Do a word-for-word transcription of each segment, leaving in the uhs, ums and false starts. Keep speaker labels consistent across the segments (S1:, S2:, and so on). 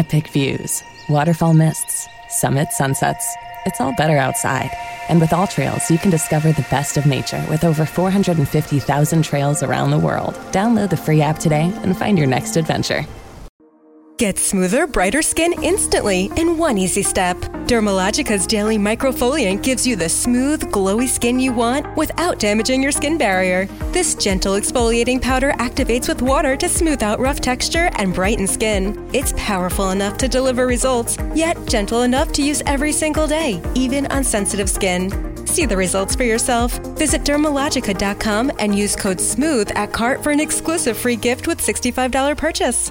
S1: epic views, waterfall mists, summit sunsets. It's all better outside. And with All Trails, you can discover the best of nature with over four hundred fifty thousand trails around the world. Download the free app today and find your next adventure.
S2: Get smoother, brighter skin instantly in one easy step. Dermalogica's Daily Microfoliant gives you the smooth, glowy skin you want without damaging your skin barrier. This gentle exfoliating powder activates with water to smooth out rough texture and brighten skin. It's powerful enough to deliver results, yet gentle enough to use every single day, even on sensitive skin. See the results for yourself. Visit Dermalogica dot com and use code SMOOTH at cart for an exclusive free gift with sixty-five dollars purchase.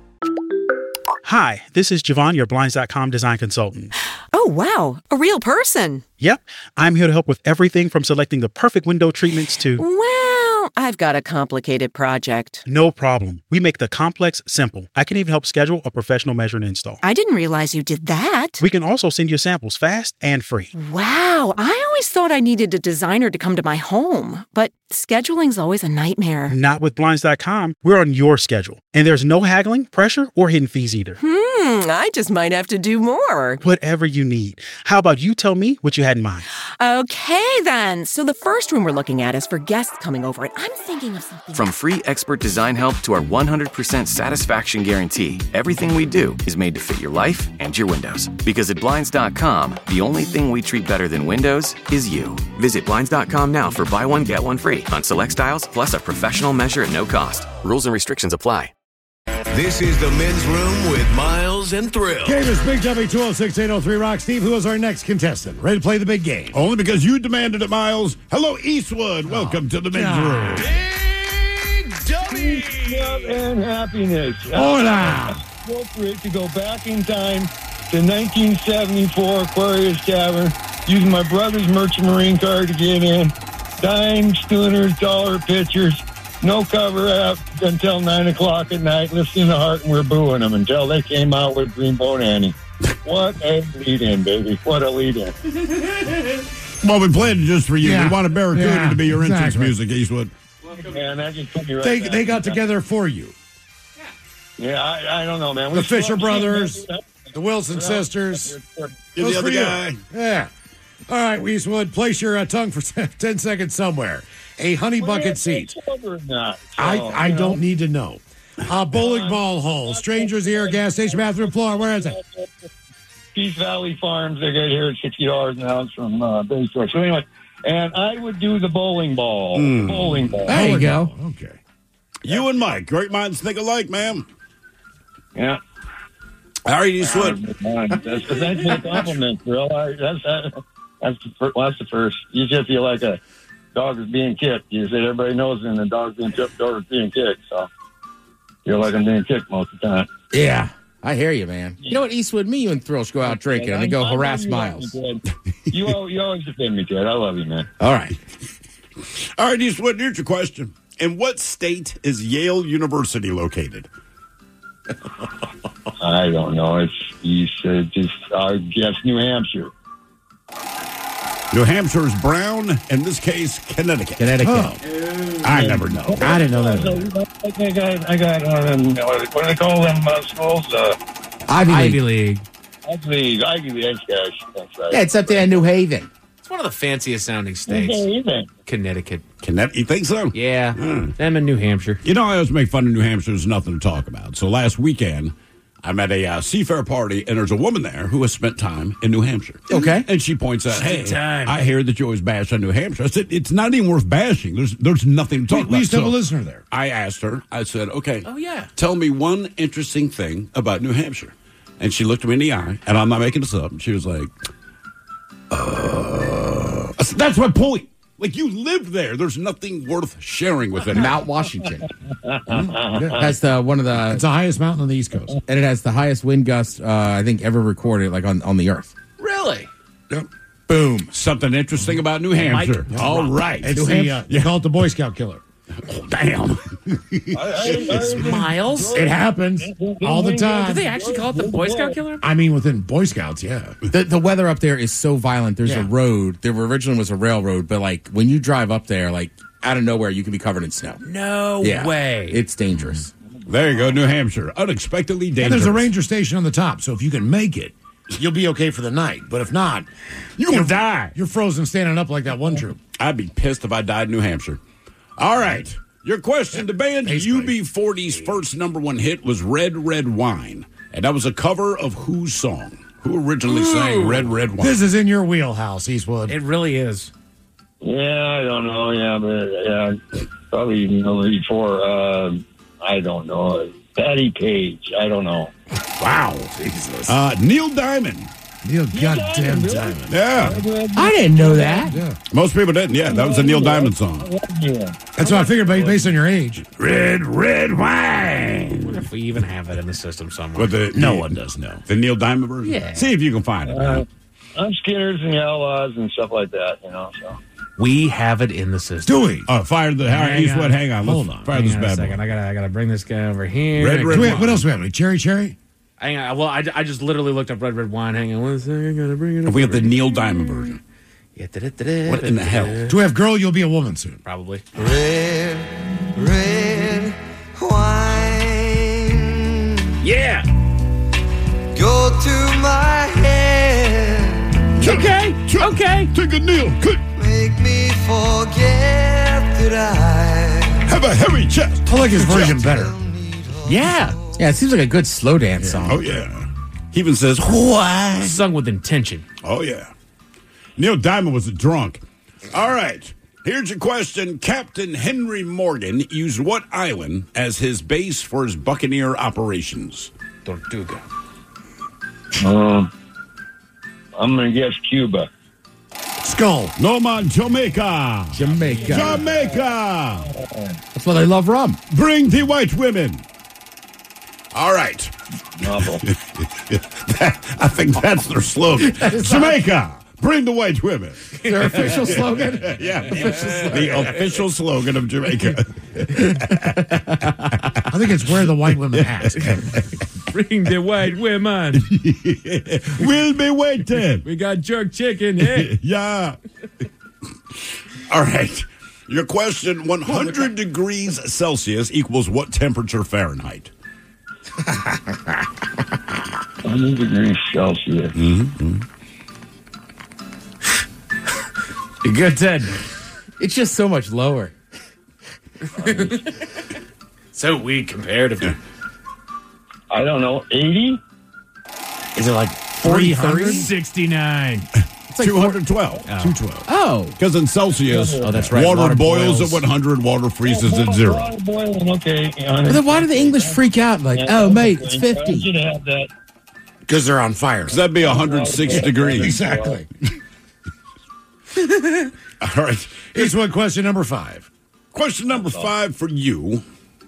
S3: Hi, this is Javon, your Blinds dot com design consultant.
S4: Oh, wow. A real person.
S3: Yep. I'm here to help with everything from selecting the perfect window treatments to...
S4: Well, I've got a complicated project.
S3: No problem. We make the complex simple. I can even help schedule a professional measure and install.
S4: I didn't realize you did that.
S3: We can also send you samples fast and free.
S4: Wow. I always thought I needed a designer to come to my home, but scheduling's always a nightmare.
S3: Not with Blinds dot com. We're on your schedule. And there's no haggling, pressure, or hidden fees either.
S4: Hmm, I just might have to do more.
S3: Whatever you need. How about you tell me what you had in mind?
S4: Okay, then. So the first room we're looking at is for guests coming over, and I'm thinking of something...
S5: From free expert design help to our one hundred percent satisfaction guarantee, everything we do is made to fit your life and your windows. Because at Blinds dot com, the only thing we treat better than windows is you. Visit Blinds dot com now for buy one, get one free on select styles, plus a professional measure at no cost. Rules and restrictions apply.
S6: This is the Men's Room with Miles and Thrill.
S7: Game is Big W two oh six, eight oh three Rock. Steve, who is our next contestant? Ready to play the big game?
S8: Only because you demanded it, Miles. Hello, Eastwood. Welcome oh, to the Men's
S7: God.
S8: Room.
S6: Big W!
S9: Love and happiness.
S7: Hola!
S9: Appropriate to go back in time to nineteen seventy-four Aquarius Tavern, using my brother's Merchant Marine card to get in. Dime, schooners, dollar pitchers. No cover up until nine o'clock at night, listening to Heart, and we're booing them until they came out with Greenbone Annie. What a lead-in, baby. What a lead-in.
S8: Well, we played it just for you.
S7: Yeah.
S8: We want a Barracuda
S7: Yeah,
S8: to be your
S7: exactly.
S8: entrance music, Eastwood.
S9: Man, that just put me right
S7: They
S9: back
S7: they
S9: in
S7: got
S9: time.
S7: together for you.
S9: Yeah, I, I don't know, man. We
S7: The Fisher
S9: still-
S7: brothers, the Wilson sisters.
S8: You're
S7: Those
S8: the
S7: for
S8: other
S7: you.
S8: guy.
S7: Yeah. All right, Eastwood, place your uh, tongue for ten seconds somewhere. A honey bucket seat.
S9: Or not. So,
S7: I, I
S9: you know.
S7: don't need to know. A bowling ball hole. Strangers here, gas station, bathroom floor. Where is it?
S9: Peace Valley Farms, they get here at sixty dollars an ounce from uh, Bay Shore. So anyway, and I would do the bowling ball.
S8: Mm.
S9: Bowling ball.
S7: There you go. Okay.
S8: You and Mike, great minds think alike, man.
S9: Yeah.
S8: How are you, Eastwood?
S9: Uh, that's thanks for the compliment, Bill. I, that's, that, that's, the first, well, that's the first. You just feel like a dog is being kicked. You said everybody knows when the dog's being kicked, dog is being kicked. So feel like I'm being kicked most of the time.
S10: Yeah. I hear you, man. You know what, Eastwood? Me, you and Thrill should go out drinking and then go
S9: I- I
S10: harass
S9: love
S10: Miles.
S9: You, Ted. you, al- you always defend me, Ted. I love you, man.
S10: All right.
S8: All right, Eastwood, here's your question. In what state is Yale University located?
S9: I don't know. It's you said just I guess New Hampshire.
S8: New Hampshire's Brown, in this case, Connecticut.
S10: Connecticut.
S8: Oh. I never know.
S10: I didn't know that.
S9: So, I got, I got one of them, what do they call them uh, schools? Uh,
S10: Ivy League.
S11: Ivy League.
S9: Ivy League. Ivy League. That's, that's right.
S10: Yeah, it's up there in New Haven.
S11: It's one of the fanciest sounding states.
S9: Okay,
S11: Connecticut.
S8: Connecticut, you think so?
S11: Yeah.
S8: Hmm.
S11: Them in New Hampshire.
S8: You know, I always make fun of New Hampshire. There's nothing to talk about. So last weekend, I'm at a uh, seafair party, and there's a woman there who has spent time in New Hampshire.
S10: Okay.
S8: And she points out,
S11: Spent
S8: hey,
S11: time.
S8: I hear that you always bash on New Hampshire. I said, it's not even worth bashing. There's there's nothing to talk
S7: We,
S8: about.
S7: we used to have a
S8: So
S7: listener there.
S8: I asked her, I said, okay,
S11: Oh, yeah.
S8: tell me one interesting thing about New Hampshire. And she looked me in the eye, and I'm not making this up. And she was like, uh, I said, that's my point. Like, you live there. There's nothing worth sharing with it.
S10: Mount Washington. Has the one of the
S7: It's the highest mountain on the East Coast.
S10: and it has the highest wind gust uh, I think ever recorded, like on, on the earth.
S11: Really?
S8: Yep. Boom. Something interesting about New Hampshire.
S11: Mike,
S8: All right.
S7: It's
S8: New
S7: the,
S8: Hampshire.
S7: uh, you call it the Boy Scout killer.
S8: Oh, damn.
S11: It's Miles.
S7: It happens all the
S11: Do
S7: time.
S11: they actually call it the Boy Scout killer?
S7: I mean, within Boy Scouts, yeah.
S10: The the weather up there is so violent. There's
S7: Yeah.
S10: a road. There originally was a railroad, but like when you drive up there, like out of nowhere, you can be covered in snow.
S11: No
S10: Yeah,
S11: way.
S10: It's dangerous.
S8: There you go, New Hampshire. Unexpectedly dangerous.
S7: And there's a ranger station on the top, so if you can make it, you'll be okay for the night. But if not,
S8: you're going to die.
S7: You're frozen standing up like that one troop.
S8: I'd be pissed if I died in New Hampshire. All right. Your question, the band U B forty's first number one hit was Red, Red Wine. And that was a cover of whose song? Who originally Ooh. sang Red, Red Wine?
S7: This is in your wheelhouse, Eastwood.
S11: It really is.
S9: Yeah, I don't know. Yeah, but yeah, probably even before. Uh, I don't know. Patty Page. I don't know.
S8: Wow, Jesus. Uh, Neil Diamond.
S7: Neil goddamn Diamond.
S8: Yeah.
S10: I didn't know that.
S7: Yeah.
S8: Most people didn't. Yeah, that was a Neil Diamond song.
S9: Yeah.
S7: That's what I figured based on your age.
S8: Red, red wine.
S11: I wonder if we even have it in the system somewhere.
S8: But the,
S7: no
S8: the,
S7: one does know.
S8: The Neil Diamond version?
S11: Yeah.
S8: See if you can find it.
S9: Uh, I'm Skinners and Outlaws and stuff like that, you know, so.
S11: We have it in the system.
S7: Do we?
S8: Oh, fire the hang Eastwood. On. Hang on. Let's
S7: Hold on.
S8: fire
S11: hang
S8: this
S11: on
S8: bad
S11: a second.
S8: boy.
S11: I gotta, I gotta bring this guy over here.
S8: Red, red
S7: Wait,
S8: wine.
S7: what else we have? Cherry, cherry?
S11: Hang on. Well, I, I just literally looked up Red, Red Wine. Hang on one second. I gotta bring it up.
S8: We have the Neil Diamond version.
S11: Yeah, da, da, da, da,
S8: What in the hell?
S7: Do we have Girl, You'll Be a Woman soon?
S11: Probably.
S12: Red, red wine.
S11: Yeah.
S12: Go to my head.
S11: Okay. Okay.
S8: Take a Neil. Good.
S12: Make me forget that I
S8: have a hairy chest.
S7: I like his version better.
S11: Yeah.
S10: Yeah, it seems like a good slow dance song.
S8: Oh, yeah. He even says, why?
S11: Sung with intention.
S8: Oh, yeah. Neil Diamond was a drunk. All right. Here's your question. Captain Henry Morgan used what island as his base for his buccaneer operations?
S11: Tortuga.
S9: Um, I'm going to guess Cuba.
S7: Skull.
S8: No, man, Jamaica.
S10: Jamaica.
S8: Jamaica.
S10: That's why they love rum.
S8: Bring the white women. All right. I think that's their slogan. Jamaica. Bring the white women.
S10: Their official slogan?
S8: Yeah, the official slogan. The official slogan of Jamaica.
S7: I think it's wear the white women hat.
S11: Bring the white women.
S8: We'll be waiting.
S11: We got jerk chicken, hey?
S8: Yeah. All right. Your question, one hundred degrees Celsius equals what temperature Fahrenheit?
S9: one hundred degrees Celsius.
S8: Mm-hmm.
S11: Good, Ted.
S10: It's just so much lower.
S11: So weak comparatively.
S9: I don't know, eighty?
S11: Is it like
S10: forty,
S11: sixty-nine.
S10: It's like
S8: two hundred twelve.
S11: Oh.
S8: two twelve.
S10: Oh.
S8: Because in Celsius,
S11: oh, that's right.
S8: water,
S11: water
S8: boils,
S11: boils
S8: at one hundred, water freezes
S9: oh,
S8: at zero.
S9: Water boiling, okay.
S10: Well, then why do the English freak out like, oh, mate, it's fifty?
S9: You should have that.
S7: Because they're on fire.
S8: Because that'd be one hundred six degrees.
S7: Exactly.
S8: All right.
S7: Here's one question number five.
S8: Question number five for you.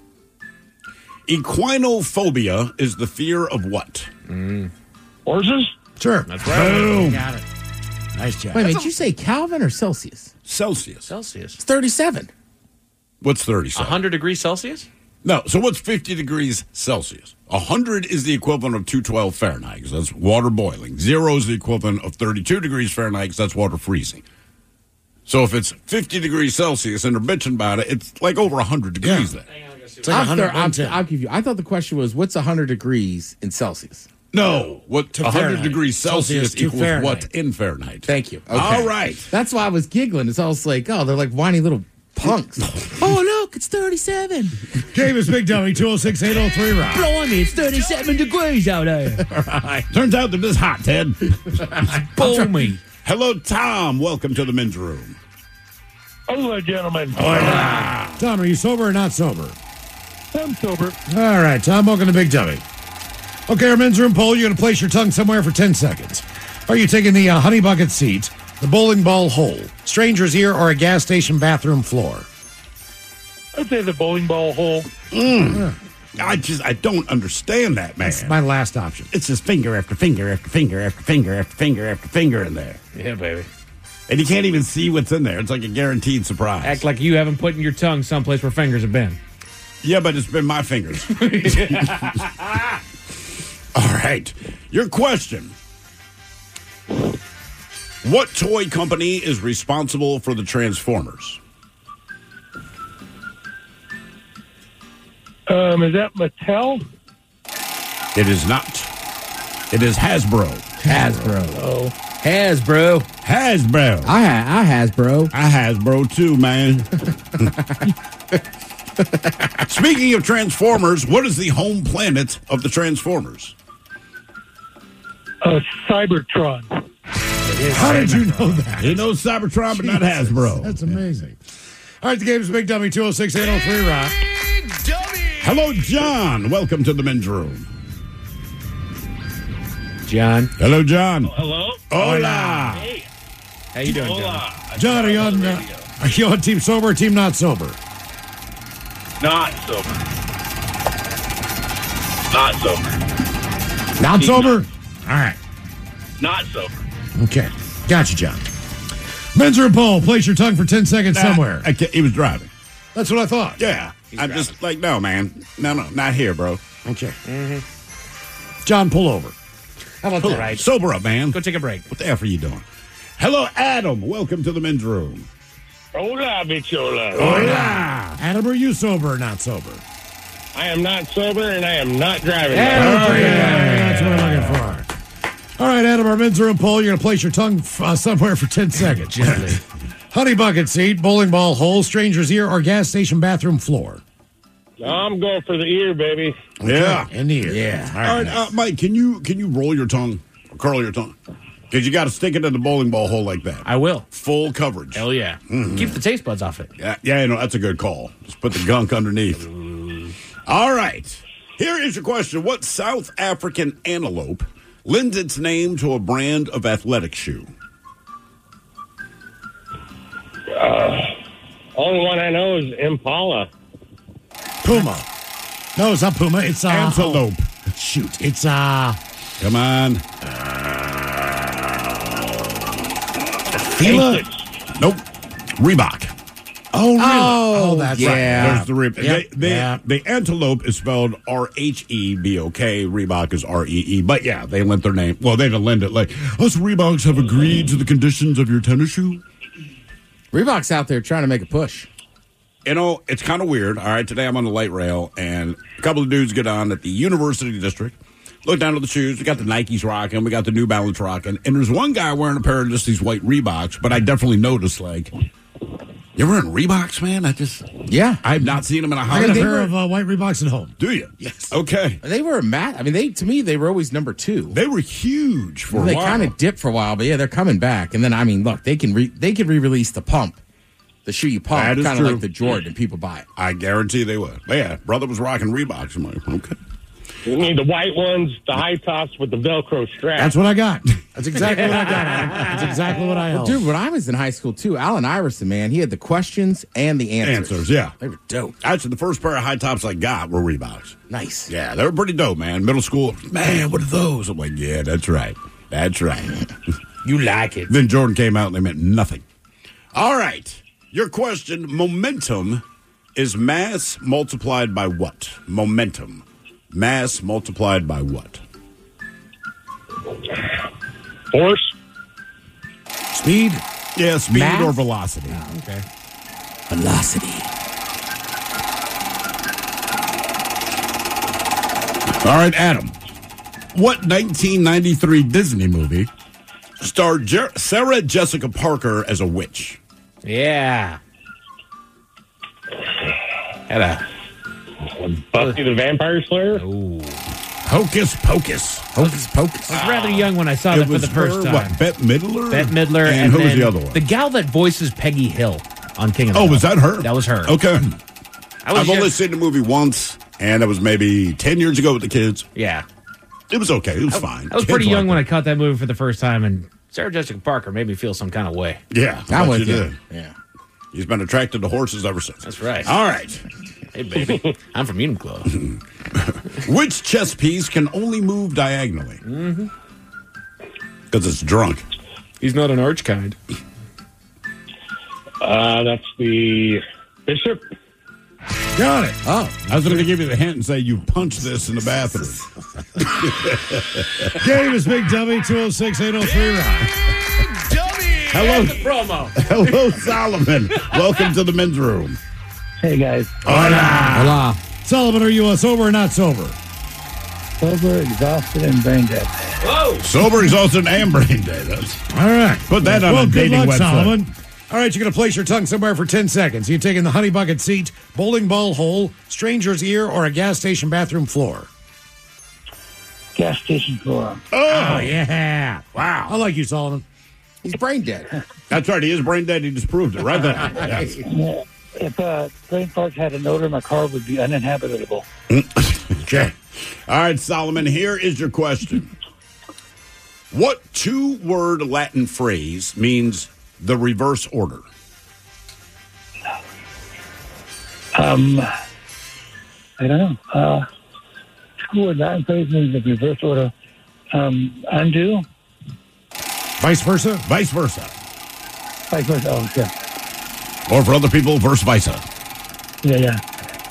S8: Equinophobia is the fear of what?
S11: Mm.
S9: Horses?
S7: Sure.
S11: That's right.
S7: Boom.
S11: Got it.
S7: Nice job.
S10: Wait a minute, did you say Kelvin or Celsius?
S8: Celsius.
S11: Celsius.
S10: It's thirty-seven.
S8: What's thirty-seven?
S11: one hundred degrees Celsius?
S8: No, so what's fifty degrees Celsius? one hundred is the equivalent of two twelve Fahrenheit, because that's water boiling. Zero is the equivalent of thirty-two degrees Fahrenheit, because that's water freezing. So if it's fifty degrees Celsius and they're bitching about it, it's like over one hundred degrees
S7: Yeah.
S8: there.
S7: It's like
S10: I'll,
S7: one hundred,
S10: I'll,
S7: one ten.
S10: I'll give you. I thought the question was, what's one hundred degrees in Celsius?
S8: No, what
S7: To
S8: one hundred
S7: Fahrenheit.
S8: degrees Celsius,
S7: Celsius to
S8: equals
S7: Fahrenheit.
S8: what in Fahrenheit.
S10: Thank you. Okay.
S8: All right.
S10: That's why I was giggling. It's almost like, oh, they're like whiny little punks. Oh, look, it's thirty-seven.
S7: Davis Big Dummy, two oh six, eight oh three, Rock.
S11: Blimey, it's thirty-seven degrees out there.
S8: All right. Turns out that this hot, Ted.
S11: Balmy.
S8: Hello, Tom. Welcome to the men's room.
S9: Hello, gentlemen.
S7: Tom, are you sober or not sober?
S9: I'm sober.
S7: All right, Tom, welcome to Big Dummy. Okay, our men's room poll, you're going to place your tongue somewhere for ten seconds. Are you taking the uh, honey bucket seat, the bowling ball hole, stranger's ear, or a gas station bathroom floor?
S9: I'd say the bowling ball hole.
S8: Mm. I just, I don't understand that, man.
S7: That's my last option.
S8: It's just finger after finger after finger after finger after finger after finger in there.
S11: Yeah, baby.
S8: And you can't even see what's in there. It's like a guaranteed surprise.
S11: Act like you haven't put in your tongue someplace where fingers have been.
S8: Yeah, but it's been my fingers. All right. Your question. What toy company is responsible for the Transformers?
S9: Um, is that Mattel?
S8: It is not. It is Hasbro.
S10: Hasbro.
S9: Oh.
S10: Hasbro.
S8: Hasbro.
S10: I ha- I Hasbro.
S8: I Hasbro too, man. Speaking of Transformers, what is the home planet of the Transformers?
S9: Uh, Cybertron.
S7: How did you know that?
S8: He knows Cybertron, but not Hasbro.
S7: That's amazing. All right, the game's Big Dummy, two oh six, eight oh three, Rock.
S8: Hello, John. Welcome to the men's room.
S11: John.
S8: Hello, John.
S9: Hello?
S8: Hola.
S9: Hey.
S11: How you doing, John?
S9: Hola.
S7: John, are you on, uh, are you on team sober or team not sober?
S9: Not sober. Not sober.
S7: Not sober? All right.
S9: Not sober.
S7: Okay. Gotcha, John. Men's room poll. Place your tongue for ten seconds
S8: Nah,
S7: somewhere.
S8: I can't- he was driving.
S7: That's what I thought.
S8: Yeah. I'm just like, no, man. No, no, not here, bro.
S7: Okay. John, pull over.
S11: How about
S8: Pull
S11: that?
S8: up.
S11: Right.
S8: Sober up, man.
S11: Go take a break.
S8: What the F are you doing? Hello, Adam. Welcome to the men's room.
S9: Hola, bichola.
S8: Hola.
S7: Adam, are you sober or not sober?
S9: I am not sober and I am not driving.
S7: Okay, that's what I'm looking for. All right, Adam, our men's room poll. You're going to place your tongue uh, somewhere for ten seconds.
S11: Gently.
S7: Honey bucket seat, bowling ball hole, stranger's ear, or gas station bathroom floor.
S9: I'm going for the ear, baby.
S8: Yeah.
S7: In the ear.
S10: Yeah.
S7: All
S8: All
S7: right.
S8: right, uh, Mike, can you can you roll your tongue, or curl your tongue? Because you got to stick it in the bowling ball hole like that.
S11: I will.
S8: Full coverage.
S11: Hell yeah. Keep the taste buds off it.
S8: Yeah, yeah, you know, that's a good call. Just put the gunk underneath. All right. Here is your question. What South African antelope lends its name to a brand of athletic shoe?
S9: Uh, only one I know is Impala.
S7: Puma. No, it's not Puma. It's uh,
S8: Antelope.
S7: oh, shoot. It's uh.
S8: Come on.
S7: Fila.
S8: Nope. Reebok.
S7: Oh, really?
S10: Oh,
S7: that's
S10: yeah.
S7: right.
S8: There's the Reebok.
S7: Yep.
S8: They, they,
S7: Yeah.
S8: The antelope is spelled R H E B O K. Reebok is R E E. But yeah, they lent their name. Well, they didn't lend it. Like, us Reeboks have agreed to the conditions of your tennis shoe.
S10: Reebok's out there trying to make a push.
S8: You know, it's kind of weird. All right, today I'm on the light rail, and a couple of dudes get on at the University District. Look down at the shoes. We got the Nikes rocking. We got the New Balance rocking. And there's one guy wearing a pair of just these white Reeboks, but I definitely noticed, like, you're wearing Reeboks, man? I just,
S10: Yeah.
S8: I've not seen them in a
S7: I
S8: hot
S7: got a
S10: they
S7: pair
S10: were-
S7: of uh, white Reeboks at home.
S8: Do you?
S7: Yes.
S8: Okay.
S10: They were mad. I mean, they to me, they were always number two.
S8: They were huge for
S10: They
S8: a while.
S10: kind of dipped for a while, but yeah, they're coming back. And then, I mean, look, they can re- they can re-release the pump, the shoe you pump,
S8: That is
S10: kind of
S8: true.
S10: like the Jordan, and people buy it.
S8: I guarantee they would. But yeah, brother was rocking Reeboks. I'm like, okay.
S9: You need the white ones, the high tops with the Velcro strap.
S7: That's what I got. That's exactly what I got. Adam. That's exactly what I held.
S10: Dude, when I was in high school, too, Allen Iverson, man, he had the questions and the answers.
S8: Answers, yeah.
S10: They were dope.
S8: Actually, the first pair of high tops I got were Reeboks.
S10: Nice.
S8: Yeah, they were pretty dope, man. Middle school, man, what are those? I'm like, yeah, that's right. That's right.
S11: You like it.
S8: Then Jordan came out and they meant nothing. All right. Your question, momentum is mass multiplied by what? Momentum. Mass multiplied by what?
S9: Force.
S7: Speed.
S8: Yeah, speed
S10: Mass?
S8: or velocity.
S11: Okay.
S10: Velocity.
S8: All right, Adam. What nineteen ninety-three Disney movie starred Jer- Sarah Jessica Parker as a witch?
S11: Yeah. Had a.
S9: Buffy the Vampire Slayer.
S11: Ooh.
S8: Hocus Pocus.
S10: Hocus Pocus.
S11: I was rather young when I saw
S8: It
S11: that for
S8: was
S11: the first
S8: her,
S11: time.
S8: what, Bette Midler?
S11: Bette Midler.
S8: And,
S11: And,
S8: who was
S11: then
S8: the other one?
S11: The gal that voices Peggy Hill on King of the
S8: Oh,
S11: Hill.
S8: was that her?
S11: That was her.
S8: Okay.
S11: I was
S8: I've only
S11: just-
S8: seen the movie once, and it was maybe ten years ago with the kids.
S11: Yeah.
S8: It was okay. It was fine.
S11: I was
S8: Kids
S11: pretty young
S8: liked
S11: when
S8: it.
S11: I caught that movie for the first time, and Sarah Jessica Parker made me feel some kind of way.
S8: Yeah,
S10: I'm
S8: bet
S10: with
S8: you
S10: you.
S8: did.
S10: Yeah.
S8: He's been attracted to horses ever since.
S11: That's right.
S8: All right.
S11: Hey, baby. I'm from Uniqlo.
S8: Which chess piece can only move diagonally?
S11: Mm-hmm.
S8: Because it's drunk.
S11: He's not an arch kind.
S9: Uh, that's the bishop.
S7: Got it.
S10: Oh.
S8: I was going to give you the hint and say you punch this in the bathroom.
S7: Game is Big Dummy, two oh six, eight oh three, Rock.
S8: Hello,
S11: Promo.
S8: hello, Solomon. Welcome to the men's room.
S9: Hey guys.
S8: Hola.
S10: Hola.
S7: Sullivan, are you uh, sober or not sober?
S13: Sober, exhausted, and brain dead.
S8: Whoa! Sober, exhausted, and brain dead. That's,
S7: All right.
S8: Put that on
S7: well,
S8: a
S7: good
S8: dating
S7: luck,
S8: website.
S7: Solomon. All right, you're going to place your tongue somewhere for ten seconds. You're taking the honey bucket seat, bowling ball hole, stranger's ear, or a gas station bathroom floor.
S13: Gas station floor.
S7: Oh, yeah. Wow. I like you, Solomon.
S10: He's brain dead.
S8: That's right. He is brain dead. He just proved it right there. Yes.
S13: Yeah. If uh, Brain Park had an odor, my car would be uninhabitable.
S8: Okay. All right, Solomon, here is your question. What two-word Latin phrase means the reverse order?
S13: Um, I don't know. Uh, two-word Latin phrase means the reverse order. Um, undo?
S7: Vice versa?
S8: Vice versa.
S13: Vice versa. Oh, yeah.
S8: Or for other people, verse versa.
S13: Yeah, yeah.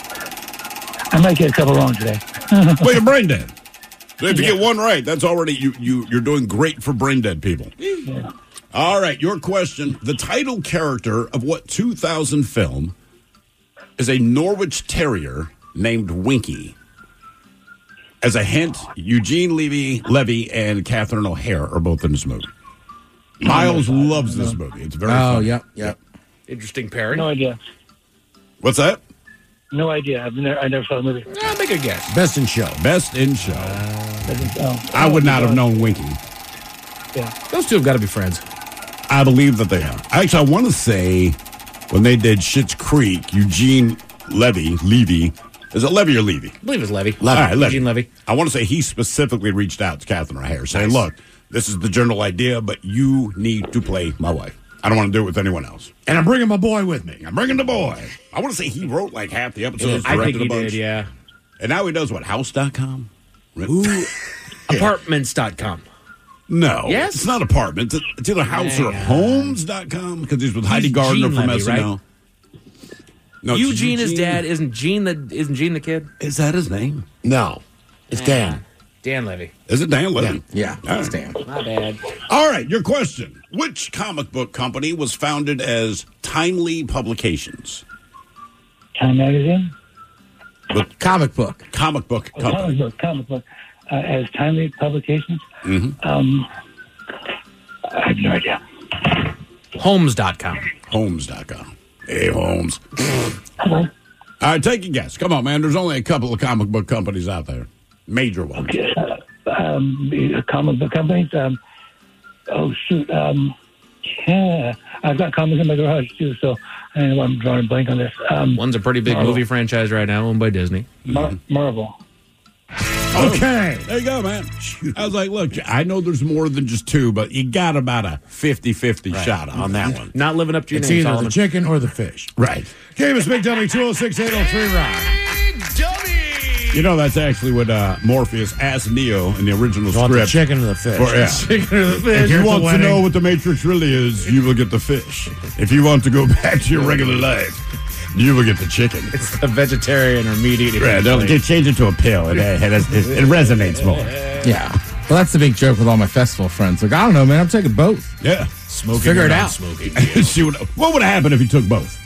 S13: I might get a couple wrong today.
S8: Well, you're brain dead. So if you get one right, that's already, you, you, you're doing great for brain dead people.
S13: Yeah.
S8: All right, your question. The title character of what two thousand film is a Norwich Terrier named Winky? As a hint, Eugene Levy, Levy and Catherine O'Hare are both in this movie. Miles loves this movie. It's very
S10: Oh,
S8: funny.
S10: yep, yep.
S11: Interesting pairing.
S13: No idea.
S8: What's that?
S13: No idea. I've never, I never saw the movie.
S11: I'll make a guess.
S7: Best in show.
S8: Best in show.
S13: Oh,
S8: I would not have known Winky.
S13: Yeah.
S11: Those two have got to be friends.
S8: I believe that they are. Actually, I want to say when they did Schitt's Creek, Eugene Levy, Levy, is it Levy or Levy?
S11: I believe it's Levy.
S8: All right, Levy.
S11: Eugene Levy.
S8: I want to say he specifically reached out to Catherine O'Hare saying, look, this is the general idea, but you need to play my wife. I don't want to do it with anyone else.
S7: And I'm bringing my boy with me.
S8: I'm bringing the boy. I want to say he wrote like half the episodes,
S11: I think
S8: directed
S11: he
S8: a bunch.
S11: did, yeah.
S8: And now he does what, house dot com?
S11: Ooh, apartments dot com.
S8: No.
S11: Yes?
S8: It's not apartments. It's it's either house or
S11: Yeah.
S8: homes dot com because he's with Heidi
S11: He's
S8: Gardner
S11: Gene
S8: from
S11: Levy,
S8: S N L.
S11: right?
S8: No, it's
S11: Eugene is
S8: Eugene.
S11: dad. Isn't Gene the isn't Gene the kid?
S8: Is that his name?
S7: No. It's Dan.
S11: Dan Levy.
S8: Is it Dan Levy?
S10: Yeah,
S8: All
S10: it's
S8: right.
S10: Dan.
S11: My bad.
S8: All right, your question. Which comic book company was founded as Timely Publications?
S13: Time Magazine?
S8: The
S10: Comic book.
S8: comic book
S13: Oh,
S8: company.
S13: comic book, comic book. Uh, as Timely Publications?
S8: Mm-hmm.
S13: Um, I have no idea.
S11: Homes dot com.
S8: Homes dot com. Hey, Holmes.
S13: Hello?
S8: All right, take a guess. Come on, man. There's only a couple of comic book companies out there. Major ones.
S13: Okay. Uh, um, the comic book companies? Um, oh, shoot. Um, yeah. I've got comics in my garage, too, so I don't know why I'm drawing a blank on this. Um,
S11: One's a pretty big
S13: Marvel.
S11: movie franchise right now, owned by Disney.
S13: Mar- Marvel.
S7: Okay.
S8: There you go, man. I was like, look, I know there's more than just two, but you got about a fifty-fifty shot on that one.
S11: Not living up to your
S7: It's
S11: name,
S7: either
S11: Solomon.
S7: the chicken or the fish.
S8: Right.
S7: Game is Big Dummy two oh six, eight oh three, Rock.
S8: You know, that's actually what uh, Morpheus asked Neo in the original
S7: You want the
S8: script.
S7: chicken or the fish?
S8: For- yeah.
S7: Chicken or the
S8: If
S7: fish?
S8: you
S7: Here's
S8: want
S7: the
S8: to
S7: wedding.
S8: know what the Matrix really is, you will get the fish. If you want to go back to your regular life, you will get the chicken.
S11: It's a vegetarian or meat eating.
S8: Right, they'll just change it to a pill. It, it, it, it resonates more.
S10: Yeah. Well, that's the big joke with all my festival friends. Like, I don't know, man. I'm taking both.
S8: Yeah.
S11: Smoking
S10: Figure
S11: or
S10: it
S11: not
S10: out.
S11: Smoking.
S8: See what, what would have happened if you took both?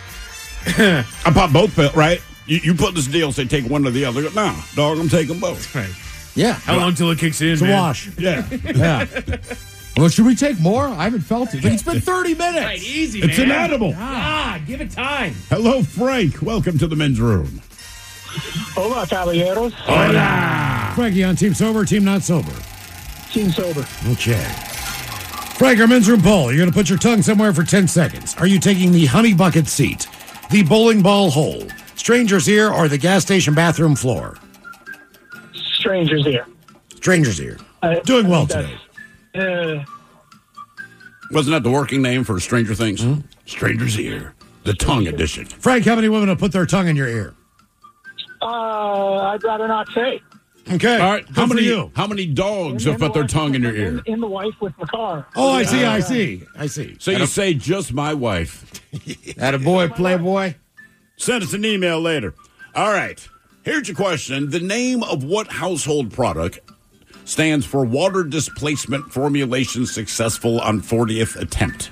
S8: I pop both pills, right? You, you put this deal, say take one or the other. No, dog, I'm taking both.
S11: Right.
S10: Yeah.
S11: How long till it kicks in?
S7: It's a
S11: man?
S7: wash.
S8: Yeah.
S7: Yeah.
S10: Well, should we take more? I haven't felt it. Like, it's been thirty minutes.
S11: Right, easy,
S8: It's
S11: man.
S8: an edible.
S11: Ah, give it time.
S8: Hello, Frank. Welcome to the men's room.
S13: Hola, caballeros.
S8: Hola.
S7: Frankie on Team Sober, Team Not Sober.
S13: Team Sober.
S7: Okay. Frank, our men's room poll. You're going to put your tongue somewhere for ten seconds. Are you taking the honey bucket seat, the bowling ball hole, stranger's ear, or the gas station bathroom floor?
S13: Stranger's Ear.
S7: Stranger's ear.
S13: I-
S7: Doing well
S13: that's-
S7: today.
S13: Uh,
S8: Wasn't that the working name for Stranger Things?
S7: Hmm?
S8: Stranger's Ear. The tongue edition.
S7: Frank, how many women have put their tongue in your ear?
S13: uh, I'd rather not say.
S7: Okay.
S8: All right.
S7: Good
S8: How
S7: for
S8: many,
S7: you.
S8: how many dogs
S13: In-
S8: have
S13: in
S8: put their
S13: the
S8: tongue
S13: wife-
S8: in your ear?
S13: In, in the wife with my car.
S7: Oh, I see, I see. I see.
S8: So you say just my wife.
S10: That a boy, playboy.
S8: Send us an email later. All right. Here's your question. The name of what household product stands for water displacement formulation successful on fortieth attempt?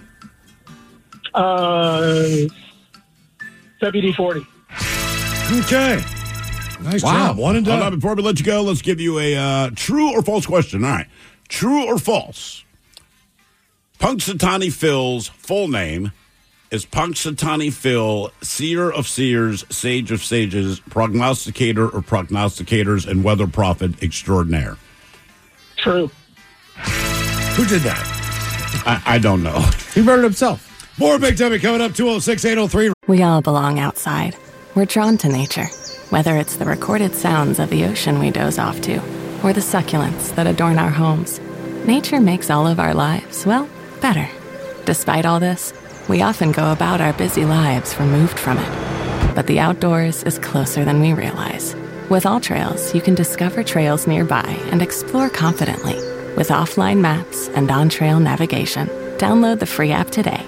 S13: Uh, W D forty.
S7: Okay. Nice
S8: wow.
S7: job. One and done.
S8: Hold on, before we let you go, let's give you a uh, true or false question. All right. True or false? Punxsutawney Phil's full name is Punxsutawney Phil, seer of seers, sage of sages, prognosticator or prognosticators, and weather prophet extraordinaire.
S13: True.
S7: Who did that?
S8: I, I don't know.
S10: He wrote it himself.
S7: More Big Dummy coming up, two oh six, eight oh three.
S1: We all belong outside. We're drawn to nature, whether it's the recorded sounds of the ocean we doze off to, or the succulents that adorn our homes. Nature makes all of our lives, well, better. Despite all this, we often go about our busy lives removed from it. But the outdoors is closer than we realize. With All Trails, you can discover trails nearby and explore confidently. With offline maps and on-trail navigation, download the free app today.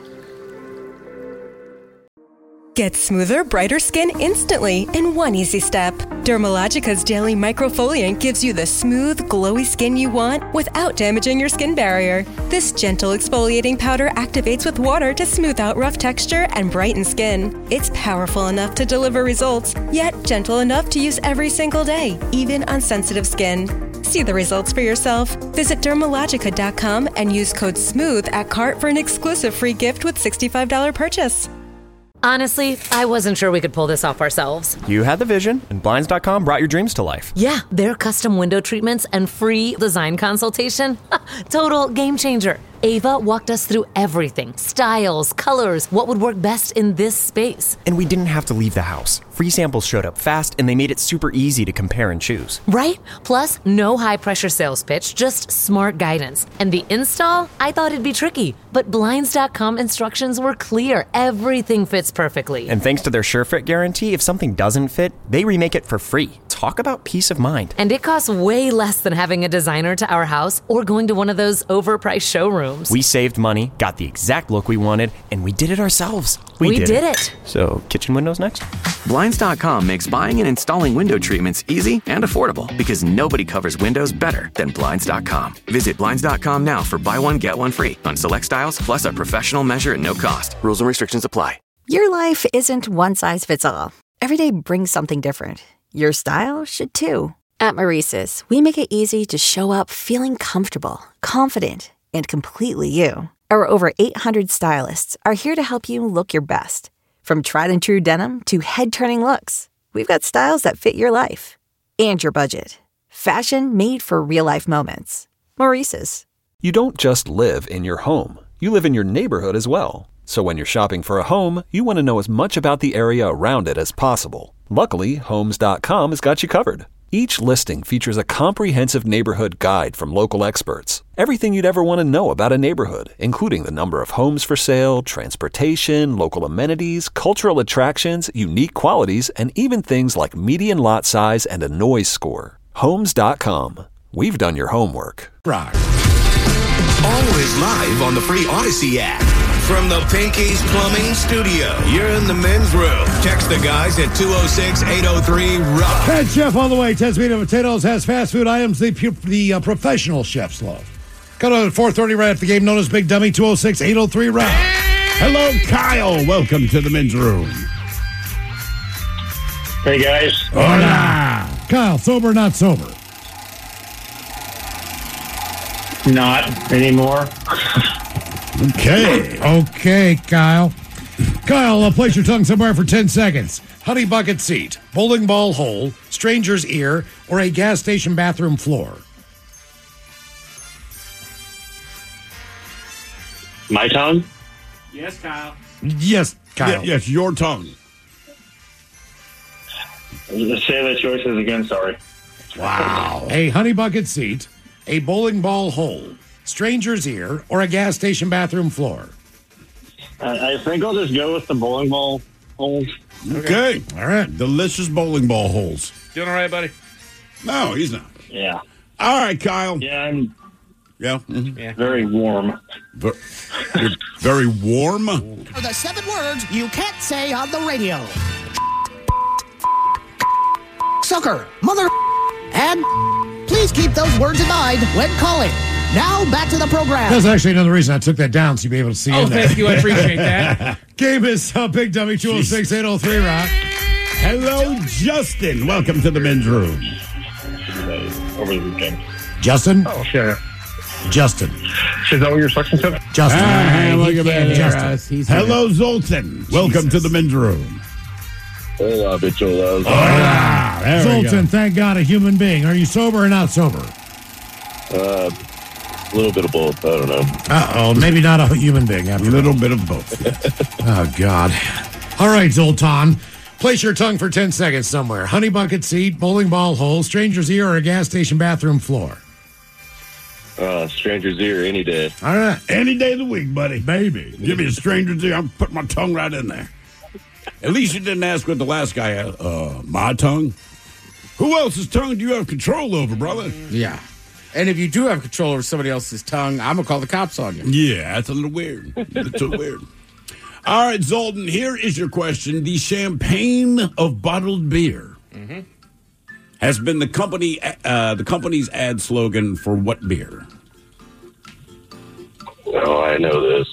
S2: Get smoother, brighter skin instantly in one easy step. Dermalogica's Daily Microfoliant gives you the smooth, glowy skin you want without damaging your skin barrier. This gentle exfoliating powder activates with water to smooth out rough texture and brighten skin. It's powerful enough to deliver results, yet gentle enough to use every single day, even on sensitive skin. See the results for yourself. Visit Dermalogica dot com and use code SMOOTH at cart for an exclusive free gift with sixty-five dollars purchase.
S14: Honestly, I wasn't sure we could pull this off ourselves.
S15: You had the vision, and Blinds dot com brought your dreams to life.
S14: Yeah, their custom window treatments and free design consultation. Total game changer. Ava walked us through everything. Styles, colors, what would work best in this space.
S15: And we didn't have to leave the house. Free samples showed up fast, and they made it super easy to compare and choose.
S14: Right? Plus, no high-pressure sales pitch, just smart guidance. And the install? I thought it'd be tricky, but Blinds dot com instructions were clear. Everything fits perfectly.
S15: And thanks to their SureFit guarantee, if something doesn't fit, they remake it for free. Talk about peace of mind.
S14: And it costs way less than having a designer to our house or going to one of those overpriced showrooms.
S15: We saved money, got the exact look we wanted, and we did it ourselves. We,
S14: we
S15: did,
S14: did
S15: it.
S14: it.
S15: So, kitchen windows next?
S5: Blinds dot com makes buying and installing window treatments easy and affordable because nobody covers windows better than Blinds dot com. Visit Blinds dot com now for buy one, get one free on select styles, plus a professional measure at no cost. Rules and restrictions apply.
S16: Your life isn't one size fits all. Every day brings something different. Your style should too. At Maurice's, we make it easy to show up feeling comfortable, confident, and completely you. Our over eight hundred stylists are here to help you look your best. From tried and true denim to head-turning looks, we've got styles that fit your life and your budget. Fashion made for real-life moments. Maurice's.
S17: You don't just live in your home. You live in your neighborhood as well. So when you're shopping for a home, you want to know as much about the area around it as possible. Luckily, Homes dot com has got you covered. Each listing features a comprehensive neighborhood guide from local experts. Everything you'd ever want to know about a neighborhood, including the number of homes for sale, transportation, local amenities, cultural attractions, unique qualities, and even things like median lot size and a noise score. Homes dot com. We've done your homework.
S7: Rock.
S6: Always live on the free Odyssey app. From the Pinky's Plumbing Studio, you're in the men's room. Text the guys at two oh six, eight oh three, rock.
S7: Head chef all the way. Ted's Meat and Potatoes has fast food items the, the uh, professional chefs love. Got on at four thirty right after the game, known as Big Dummy, two oh six, eight oh three, rock.
S8: Hello, Kyle. Welcome to the men's room.
S18: Hey, guys.
S7: Hola. Kyle, sober or not sober?
S18: Not anymore.
S7: Okay. Okay, Kyle. Kyle, uh, place your tongue somewhere for ten seconds. Honey bucket seat, bowling ball hole, stranger's ear, or a gas station bathroom floor.
S18: My tongue?
S11: Yes, Kyle.
S7: Yes, Kyle.
S8: Y- yes, your tongue.
S18: Say the choices again, sorry.
S7: Wow. A honey bucket seat, a bowling ball hole, stranger's ear, or a gas station bathroom floor.
S18: I, I think I'll just go with the bowling ball holes.
S8: Okay. All right. Delicious bowling ball holes.
S11: Doing all right, buddy?
S8: No, he's not.
S18: Yeah.
S8: All right, Kyle.
S18: Yeah, I'm
S8: Yeah. Mm-hmm.
S11: Yeah.
S18: very warm.
S8: Ver- you're very warm.
S19: The seven words you can't say on the radio. Sucker, mother, and please keep those words in mind when calling. Now back to the program.
S7: That's actually another reason I took that down, so you'll be able to see
S11: Oh,
S7: in there.
S11: thank you. I appreciate that.
S7: Game is uh, Big Dummy, two oh six, eight oh three, rock.
S8: Hello, Justin. Welcome to the men's room.
S20: Over the weekend.
S7: Justin?
S20: Oh, sure.
S7: Justin.
S20: Is that what your suction said?
S7: Justin.
S8: Ah, look at that.
S7: Justin.
S8: Hello, Zoltan. Welcome to the men's room.
S20: Hola, bicholas.
S8: Ah, there we go.
S7: Zoltan, thank God, a human being. Are you sober or not sober?
S20: Uh, a little bit of both. I don't know.
S7: Uh-oh, maybe not a human being.
S8: A little bit of both.
S7: Oh, God. All right, Zoltan. Place your tongue for ten seconds somewhere. Honey bucket seat, bowling ball hole, stranger's ear, or a gas station bathroom floor.
S20: Uh, stranger's ear any day.
S7: All right.
S8: Any day of the week, buddy. Baby. Give me a stranger's ear. I'm putting my tongue right in there. At least you didn't ask what the last guy had. Uh, my tongue? Who else's tongue do you have control over, brother?
S10: Yeah. And if you do have control over somebody else's tongue, I'm going to call the cops on you.
S8: Yeah, that's a little weird. That's a little weird. All right, Zoltan, here is your question. The champagne of bottled beer
S11: Mm-hmm.
S8: has been the company uh, the company's ad slogan for what beer?
S20: Oh, I know this.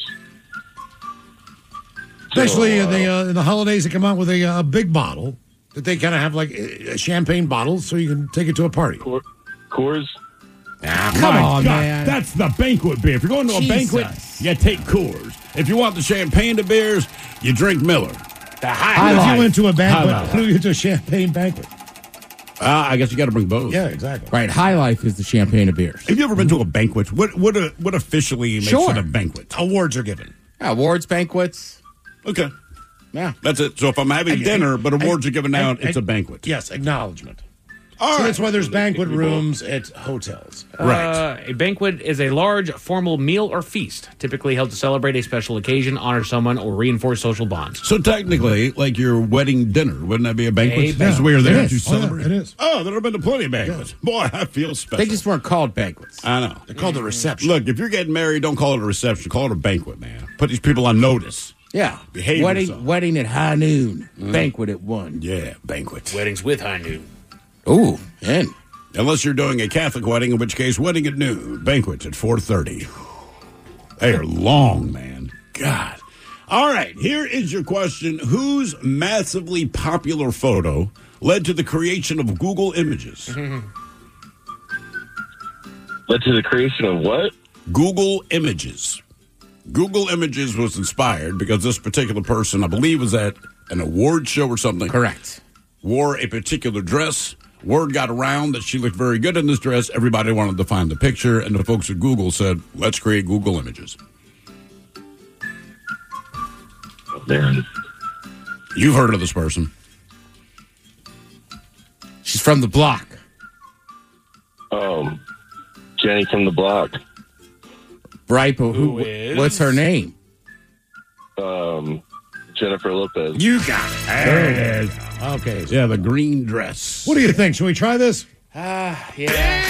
S7: Especially
S20: So,
S7: in the uh, in the holidays, they come out with a, uh, big bottle that they kind of have like a champagne bottle, so you can take it to a party.
S20: Coors?
S7: Ah,
S8: Come
S7: on,
S8: God,
S7: man.
S8: That's the banquet beer. If you're going to a
S7: Jesus.
S8: banquet, you take Coors. If you want the champagne to beers, you drink Miller. The high
S7: If you went to a
S8: High
S7: banquet,
S8: Life.
S7: you went to a champagne banquet.
S8: Uh, I guess you got to bring both.
S7: Yeah, exactly.
S10: Right, High Life is the champagne of beers.
S8: Have you ever been to a banquet? What what uh, what officially makes
S10: Sure.
S8: it a banquet?
S7: Awards are given.
S10: Yeah, awards, banquets.
S8: Okay.
S10: Yeah.
S8: That's it. So if I'm having
S7: I-
S8: dinner,
S7: I-
S8: but awards
S7: I-
S8: are given
S7: I-
S8: out,
S7: I-
S8: it's a banquet.
S7: Yes, acknowledgement.
S8: All
S7: so
S8: right.
S7: that's why there's banquet rooms at hotels.
S11: Uh, a banquet is a large, formal meal or feast, typically held to celebrate a special occasion, honor someone, or reinforce social bonds.
S8: So technically, like your wedding dinner, wouldn't that be a banquet?
S11: A
S8: Because
S11: banquet.
S8: we're there
S7: It
S8: to
S7: is. Oh, yeah,
S8: celebrate.
S7: it is.
S8: Oh, there have been plenty of banquets. Boy, I feel special.
S10: They just weren't called banquets.
S8: I know.
S7: They're called the reception.
S8: Look, if you're getting married, don't call it a reception. Call it a banquet, man. Put these people on notice.
S10: Yeah.
S8: Behave
S10: wedding,
S8: yourself.
S10: wedding at high noon. Banquet at one.
S8: Yeah, banquet.
S11: Weddings with high noon.
S10: Ooh, and
S8: Unless you're doing a Catholic wedding, in which case, wedding at noon, banquets at four thirty. They are long, man. God. All right, here is your question. Whose massively popular photo led to the creation of Google Images?
S20: Led to the creation of what?
S8: Google Images. Google Images was inspired because this particular person, I believe, was at an award show or something.
S10: correct.
S8: Wore a particular dress. Word got around that she looked very good in this dress. Everybody wanted to find the picture, and the folks at Google said, let's create Google Images.
S20: Man.
S8: You've heard of this person.
S10: She's from the block.
S20: Um, Jenny from the block.
S10: Right, but who,
S11: Who is?
S10: what's her name?
S20: Um, Jennifer Lopez.
S8: You got it. There it is.
S7: Okay.
S8: Yeah, the green dress.
S7: What do you think? Should we try this?
S11: Ah, yeah.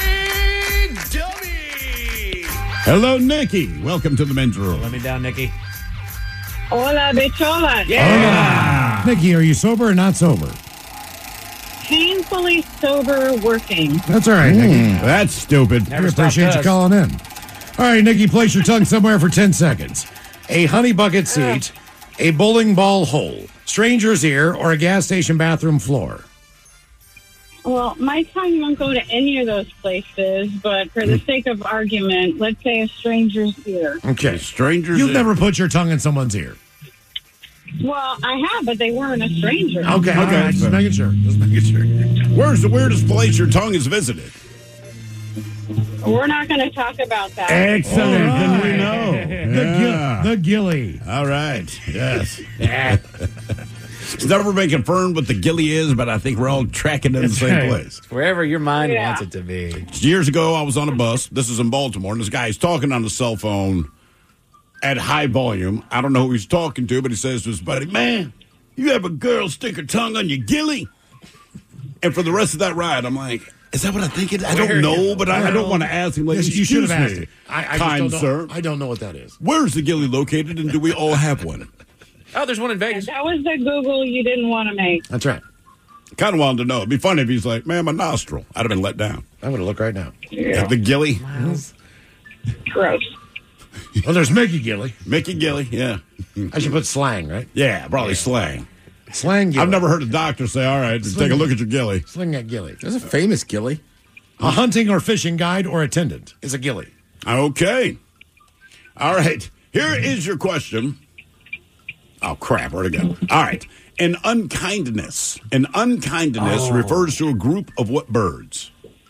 S8: Hello, Nikki. Welcome to the men's room.
S11: Let me down, Nikki.
S21: Hola, bicholas.
S8: Yeah.
S7: Nikki, are you sober or not sober?
S21: Painfully sober working.
S7: That's all right, Nikki.
S8: That's stupid.
S7: I appreciate you calling in. All right, Nikki, place your tongue somewhere for ten seconds. A honey bucket seat, a bowling ball hole, stranger's ear, or a gas station bathroom floor.
S21: Well, my tongue won't go to any of those places, but for the sake of argument, let's say a stranger's ear.
S7: Okay.
S8: Stranger's
S7: You've
S8: ear.
S7: never put your tongue in someone's ear.
S21: Well, I have, but they weren't a stranger.
S7: Okay, okay. All right, just making sure. Just making sure.
S8: Where's the weirdest place your tongue is visited?
S21: We're not going to talk about that.
S8: Excellent. Then we know.
S7: The,
S8: Yeah.
S7: gil- the gilly.
S8: All right. Yes. It's never been confirmed what the gilly is, but I think we're all tracking in the same
S11: right.
S8: place.
S11: Wherever your mind
S21: Yeah.
S11: wants it to be.
S8: Years ago, I was on a bus. This is in Baltimore, and this guy's talking on the cell phone at high volume. I don't know who he's talking to, but he says to his buddy, "Man, you have a girl stick her tongue on your gilly?" And for the rest of that ride, I'm like, is that what I think it is? I
S7: Where
S8: don't know,
S7: you-
S8: but I, I don't want to ask him. Like,
S7: Yes, you should have
S8: "Excuse
S7: asked
S8: me,
S7: it. I, I just
S8: kind
S7: don't know,
S8: sir.
S7: I don't know what that is.
S8: Where's the gilly located, and do we all have one?"
S11: Oh, there's one in Vegas.
S21: That was the Google you didn't want to make.
S7: That's right.
S8: Kind of wanted to know. It'd be funny if he's like, "Man, my nostril." I'd have been let down.
S7: I'm going to look right now.
S8: Yeah. The gilly.
S21: Gross.
S7: Well, there's Mickey Gilly.
S8: Mickey Gilly, yeah.
S7: I should put slang, right?
S8: Yeah, probably slang.
S7: Slang Gilly.
S8: I've never heard a doctor say, all right,
S7: Sling-
S8: take a look at your Gilly.
S7: Sling that Gilly.
S10: There's a famous Gilly.
S7: A hunting or fishing guide or attendant is a Gilly.
S8: Okay. All right. Here is your question. Oh, crap. Where'd it go? All right. An unkindness. An unkindness
S21: Oh.
S8: refers to a group of what birds?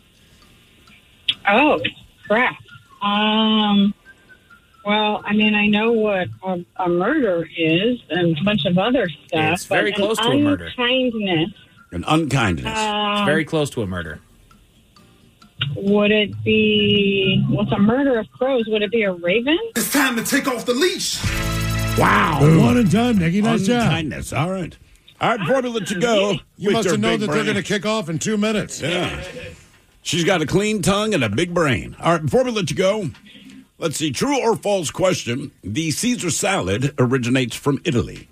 S21: Oh, crap. Um, well, I mean, I know what a, a murder is and a bunch of other stuff.
S11: It's very
S21: but
S11: close
S21: an
S11: to a murder.
S21: Unkindness.
S8: An unkindness.
S21: Um,
S11: It's very close to a murder.
S21: Would it be, what's a murder of crows? Would it be a raven?
S3: It's time to take off the leash.
S8: Wow.
S7: One and done, Nikki. Nice job.
S8: Unkindness. All right. All right, before we let you go.
S7: You
S8: with
S7: must
S8: your
S7: have known
S8: big
S7: that
S8: brain.
S7: they're going to kick off in two minutes.
S8: Yeah. She's got a clean tongue and a big brain. All right, before we let you go, let's see. True or false question. The Caesar salad originates from Italy.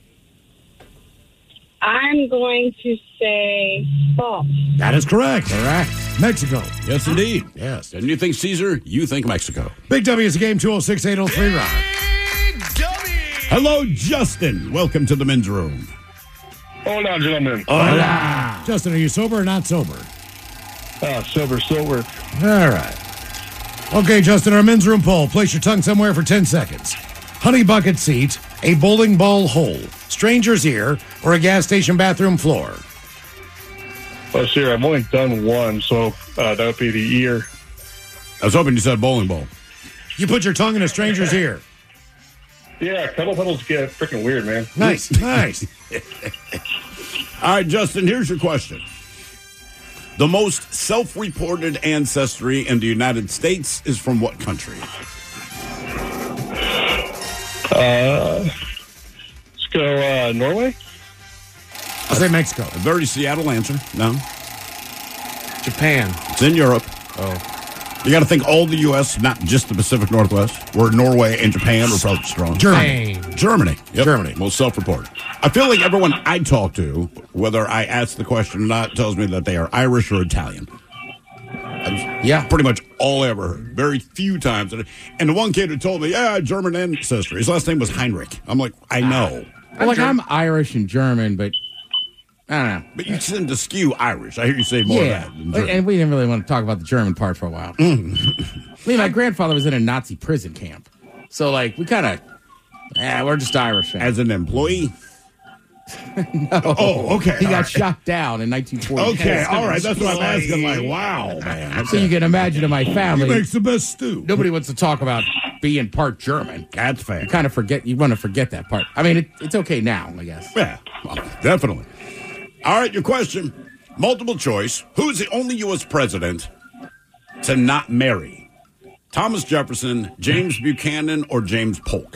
S21: I'm going to say false.
S7: That is correct. Correct. Mexico.
S8: Yes, indeed.
S7: Yes.
S8: And you think Caesar, you think Mexico.
S7: Big W is the game, two oh six, eight oh three, Ron.
S8: Hello, Justin. Welcome to the men's room.
S9: Hola, gentlemen.
S7: Hola. Justin, are you sober or not sober?
S9: Ah, sober, sober.
S7: All right. Okay, Justin, our men's room poll. Place your tongue somewhere for ten seconds. Honey bucket seat, a bowling ball hole, stranger's ear, or a gas station bathroom floor.
S9: Well, sir, I've only done one, so uh, that would be the ear.
S8: I was hoping you said bowling ball.
S7: You put your tongue in a stranger's ear.
S9: Yeah, cuddle puddles get freaking weird, man.
S7: Nice, nice.
S8: All right, Justin, here's your question. The most self-reported ancestry in the United States is from what country?
S9: Uh, let's go uh, Norway.
S7: I'll say Mexico.
S8: A very Seattle answer. No.
S11: Japan.
S8: It's in Europe.
S11: Oh.
S8: You got to think all the U S, not just the Pacific Northwest, where Norway and Japan are probably strong.
S7: Germany.
S11: Dang.
S8: Germany. Yep.
S7: Germany.
S8: Most self-reported. I feel like everyone I talk to, whether I ask the question or not, tells me that they are Irish or Italian. That's
S10: Yeah.
S8: pretty much all I ever heard. Very few times. And the one kid who told me, yeah, I had German ancestry. His last name was Heinrich. I'm like, I know.
S10: Well, like, I'm Irish and German, but I don't know.
S8: But you tend to skew Irish. I hear you say more
S10: Yeah.
S8: of that than German.
S10: And we didn't really want to talk about the German part for a while. I mean, my grandfather was in a Nazi prison camp. So, like, we kind of, yeah, we're just Irish.
S8: As an employee?
S10: No.
S8: Oh, okay.
S10: He
S8: all
S10: got
S8: right.
S10: shot down in nineteen forty.
S8: Okay, all right. That's what I'm asking. Like, wow, man.
S10: So you can imagine in my
S7: He
S10: family,
S7: makes the best stew.
S10: nobody wants to talk about being part German.
S8: That's fair.
S10: You kind of forget, you want to forget that part. I mean, it, it's okay now, I guess.
S8: Yeah, well, definitely. All right, your question. Multiple choice. Who is the only U S president to not marry? Thomas Jefferson, James Buchanan, or James Polk?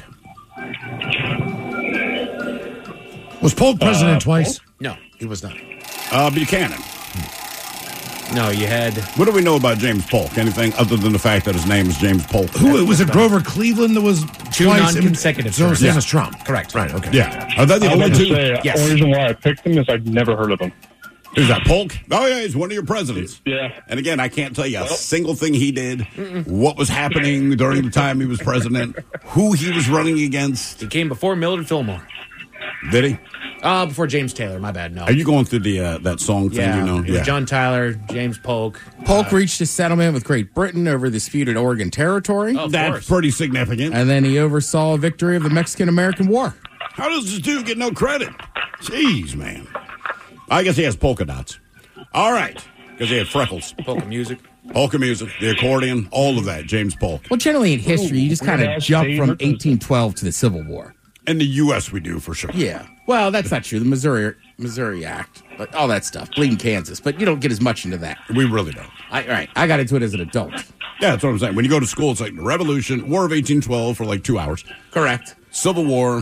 S7: Was Polk president
S8: Uh,
S7: twice?
S11: No.
S7: He was not.
S8: Uh, Buchanan.
S11: No, you had.
S8: What do we know about James Polk? Anything other than the fact that his name is James Polk?
S7: Who was it? Grover Cleveland that was
S11: Two
S7: twice in-
S11: non-consecutive
S7: So
S11: terms.
S7: same
S8: Yeah.
S7: as Trump.
S11: Correct.
S7: Right. Okay.
S8: Yeah. Are they the
S9: I
S8: only
S9: was
S8: two?
S9: going to say,
S11: Yes.
S9: the only reason why I picked him is I'd never heard of him.
S8: Who's that, Polk? Oh, yeah, he's one of your presidents.
S9: Yeah.
S8: And again, I can't tell you a single thing he did, what was happening during the time he was president, who he was running against.
S11: He came before Millard Fillmore.
S8: Did he?
S11: Uh, before James Taylor. My bad. No.
S8: Are you going through the uh, that song thing?
S11: Yeah.
S8: You know?
S11: It was John Tyler, James Polk.
S10: Polk reached a settlement with Great Britain over the disputed Oregon Territory.
S11: Oh, of
S8: That's
S11: course.
S8: pretty significant.
S10: And then he oversaw a victory of the Mexican-American War.
S8: How does this dude get no credit? Jeez, man. I guess he has polka dots. All right. Because he had freckles.
S11: Polka music.
S8: Polka music, the accordion, all of that, James Polk.
S10: Well, generally in history, you just kind of
S9: Yeah,
S10: jump
S9: Steve
S10: from
S9: Richardson.
S10: eighteen twelve to the Civil War.
S8: In the U S we do, for sure.
S10: Yeah. Well, that's not true. The Missouri Missouri Act, like, all that stuff, bleeding Kansas. But you don't get as much into that.
S8: We really don't.
S10: I, all right. I got into it as an adult.
S8: Yeah, that's what I'm saying. When you go to school, it's like the Revolution, War of eighteen twelve for like two hours.
S10: Correct.
S8: Civil War,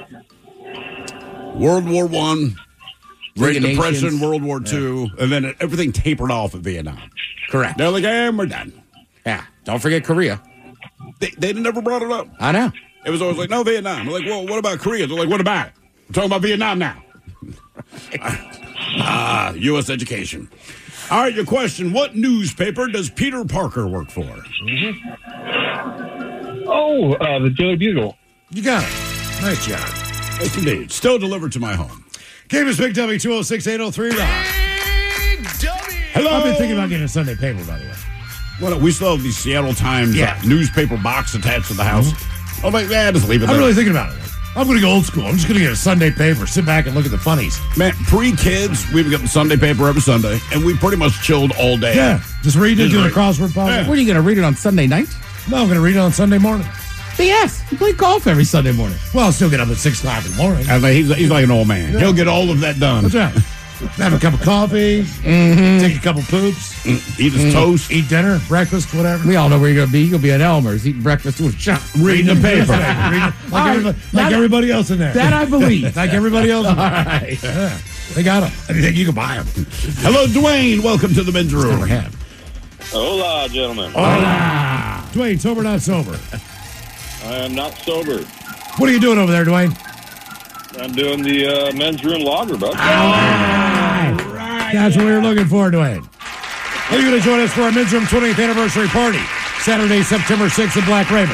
S8: World War One, Great
S10: League of
S8: Depression,
S10: Nations.
S8: World War Two, and then everything tapered off at Vietnam.
S10: Correct.
S8: They're like, hey, we're done.
S10: Yeah. Don't forget Korea.
S8: They, they never brought it up.
S10: I know.
S8: It was always like, no, Vietnam. We're like, well, what about Korea? They're like, what about it? We're talking about Vietnam now. Ah, U S education. All right, your question. What newspaper does Peter Parker work for?
S9: Oh, uh, the Daily Bugle.
S7: You got it. Nice job.
S8: Yes, indeed. Still delivered to my home.
S7: Camus Big W, two oh six, eight oh three, Rob.
S8: Hello.
S7: I've been thinking about getting a Sunday paper, by the way.
S8: Well, we still have the Seattle Times
S7: Yeah.
S8: uh, newspaper box attached to the house. Oh, like, yeah, just leave it
S7: I'm
S8: there.
S7: really thinking about it. I'm going to go old school. I'm just going to get a Sunday paper, sit back and look at the funnies.
S8: Man, pre-kids, we would get the Sunday paper every Sunday, and we pretty much chilled all day.
S7: Yeah, just reading it,
S8: Just
S7: doing a
S8: read.
S7: crossword puzzle.
S8: Yeah.
S10: What are you going to read it on Sunday night?
S7: No, I'm going to read it on Sunday morning.
S10: B S. You play golf every Sunday morning.
S7: Well, I'll still get up at six o'clock in the morning.
S8: I mean, he's, he's like an old man.
S7: Yeah.
S8: He'll get all of that done.
S7: That's right. Have a cup of coffee,
S10: Mm-hmm.
S7: take a couple poops,
S8: Eat his toast.
S7: eat dinner, breakfast, whatever.
S10: We all know where you're going to be. You're going to be at Elmer's eating breakfast with a shot.
S8: Reading the paper.
S7: Reading- like
S10: All right.
S7: everybody, like
S10: That-
S7: everybody else in there.
S10: That I believe.
S7: like everybody else in there.
S10: All right.
S7: Yeah, they got them. Anything you can buy them.
S8: Hello, Dwayne. Welcome to the men's room.
S7: Never have.
S20: Hola, gentlemen.
S7: Hola. Dwayne, sober, not sober.
S20: I am not sober.
S7: What are you doing over there, Dwayne?
S20: I'm doing the uh, men's room lager, bud.
S7: That's what we were looking for, Dwayne. Are you going to join us for our men's room twentieth anniversary party? Saturday, September sixth at Black Raven.